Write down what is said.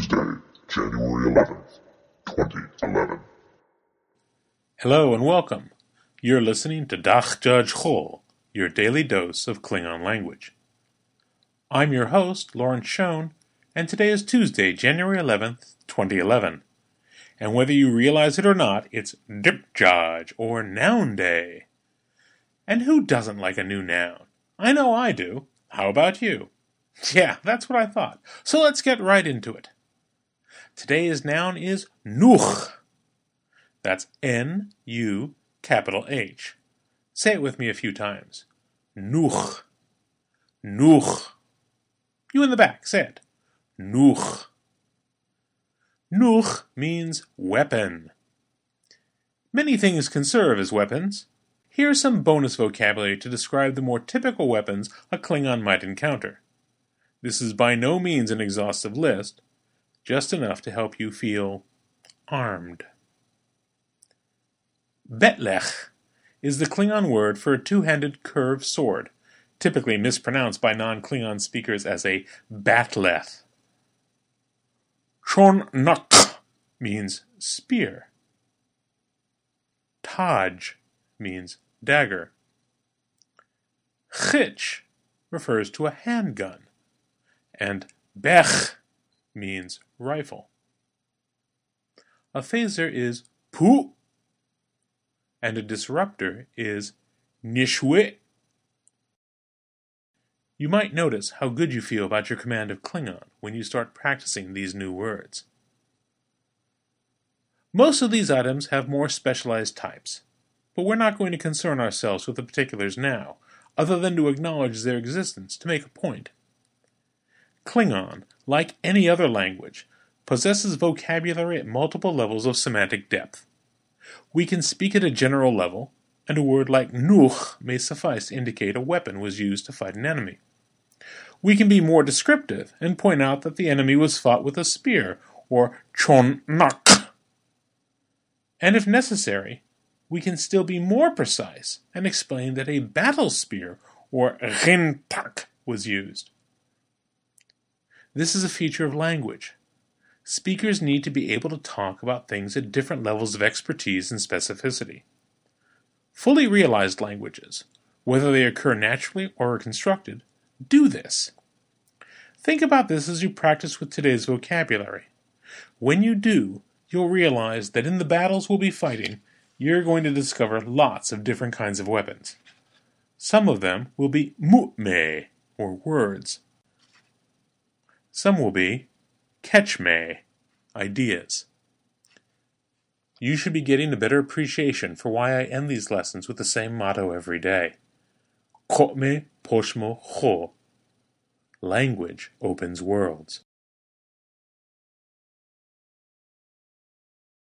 Tuesday, January 11th, 2011. Hello and welcome. You're listening to Dach Judge Chol, your daily dose of Klingon language. I'm your host, Lawrence Schoen, and today is Tuesday, January 11th, 2011. And whether you realize it or not, it's Dipjaj, or Noun Day. And who doesn't like a new noun? I know I do. How about you? Yeah, that's what I thought. So let's get right into it. Today's noun is Nuch. That's N-U, capital H. Say it with me a few times. Nuch. Nuch. You in the back, say it. Nuch. Nuch means weapon. Many things can serve as weapons. Here's some bonus vocabulary to describe the more typical weapons a Klingon might encounter. This is by no means an exhaustive list, just enough to help you feel armed. Betlech is the Klingon word for a two-handed curved sword, typically mispronounced by non-Klingon speakers as a batleth. Chon-nak means spear. Taj means dagger. Chich refers to a handgun. And bech means rifle. A phaser is pu, and a disruptor is nishwe. You might notice how good you feel about your command of Klingon when you start practicing these new words. Most of these items have more specialized types, but we're not going to concern ourselves with the particulars now, other than to acknowledge their existence to make a point. Klingon, like any other language, possesses vocabulary at multiple levels of semantic depth. We can speak at a general level, and a word like nuch may suffice to indicate a weapon was used to fight an enemy. We can be more descriptive and point out that the enemy was fought with a spear, or chon-nak. And if necessary, we can still be more precise and explain that a battle spear, or rintak, was used. This is a feature of language. Speakers need to be able to talk about things at different levels of expertise and specificity. Fully realized languages, whether they occur naturally or are constructed, do this. Think about this as you practice with today's vocabulary. When you do, you'll realize that in the battles we'll be fighting, you're going to discover lots of different kinds of weapons. Some of them will be mu'me, or words. Some will be catchme, ideas. You should be getting a better appreciation for why I end these lessons with the same motto every day. Kotme poshmo cho. Language opens worlds.